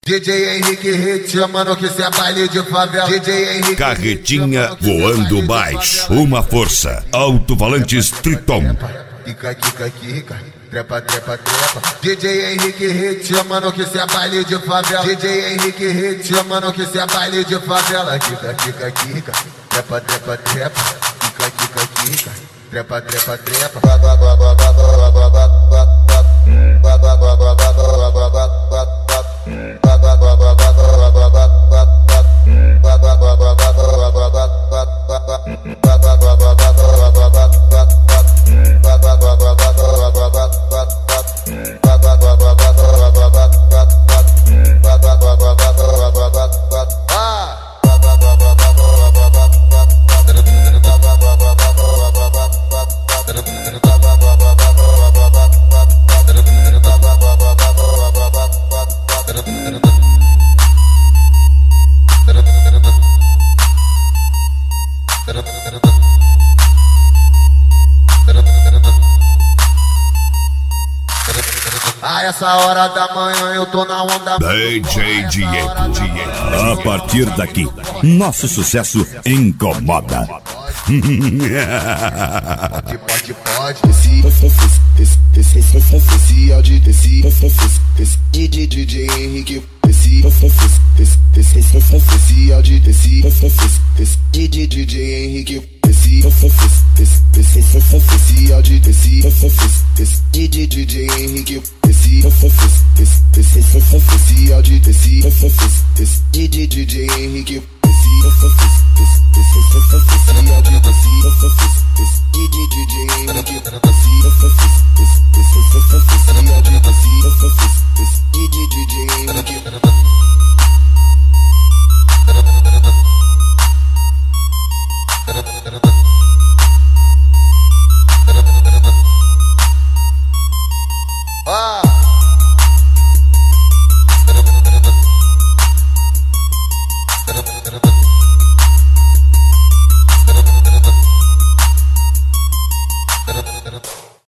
DJ Henrique Hit, mano, que cê é baile de favela. DJ Henrique Carretinha voando baixo, uma força. Alto-falantes Triton. Quica, quica, quica, trepa, trepa, trepa. DJ Henrique Hit, mano, que cê é baile de favela. DJ Henrique Hit, mano, que cê é baile de favela. Quica, quica, quica, trepa, trepa, trepa. Quica, quica, quica, trepa, trepa, trepa. A essa hora da manhã eu tô na onda. DJ Diego. A partir daqui, nosso sucesso incomoda. Pode, esse áudio desse DJ Henrique, esse áudio desse DJ Henrique, esse áudio desse DJ Henrique, esse áudio desse DJ Henrique,